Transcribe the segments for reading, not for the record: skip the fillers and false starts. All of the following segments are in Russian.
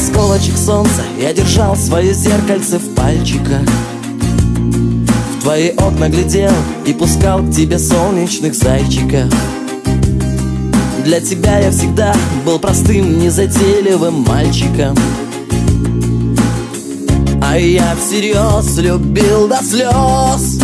осколочек солнца я держал свое зеркальце в пальчиках. В твои окна глядел и пускал к тебе солнечных зайчиков. Для тебя я всегда был простым, незатейливым мальчиком. А я всерьез любил до слез.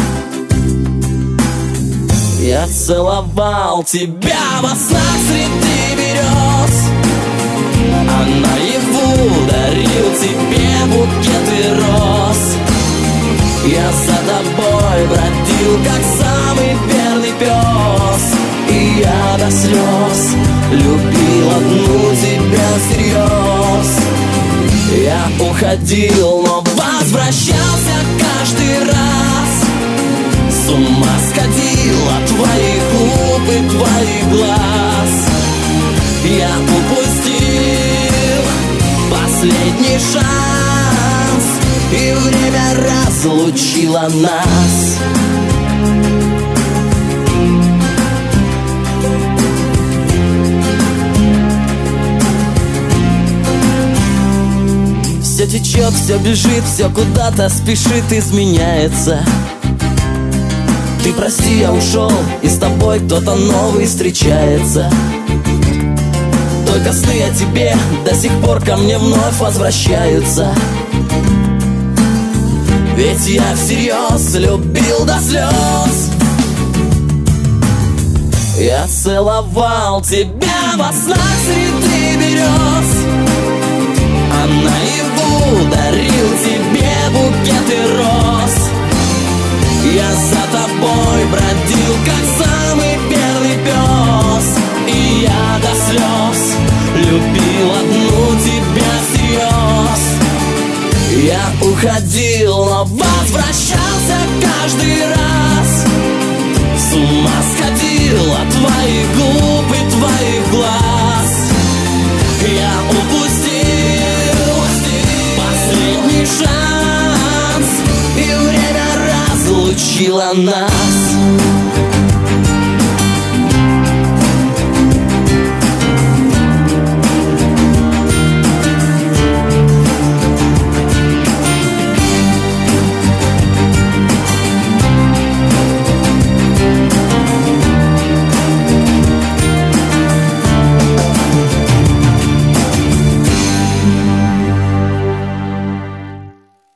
Я целовал тебя во снах среди берез, а наяву дарил тебе букеты роз. Я за тобой бродил, как самый верный пес, и я до слез любил одну тебя всерьез. Я уходил, но возвращался каждый раз. С ума сходил от твоих губ и твоих глаз. Я упустил последний шанс, и время разлучило нас. Все течет, все бежит, все куда-то спешит, изменяется. Ты прости, я ушел, и с тобой кто-то новый встречается. Только сны о тебе до сих пор ко мне вновь возвращаются. Ведь я всерьез любил до слез. Я целовал тебя во снах среди берез, а наяву дарил тебе букеты роз. Я за тобой бродил, как самый верный пес, и я до слез любил одну тебя всерьез. Я уходил, но возвращался каждый раз. С ума сходил от твоих губ и твоих глаз. Я упустил последний шанс, и время разлучило нас.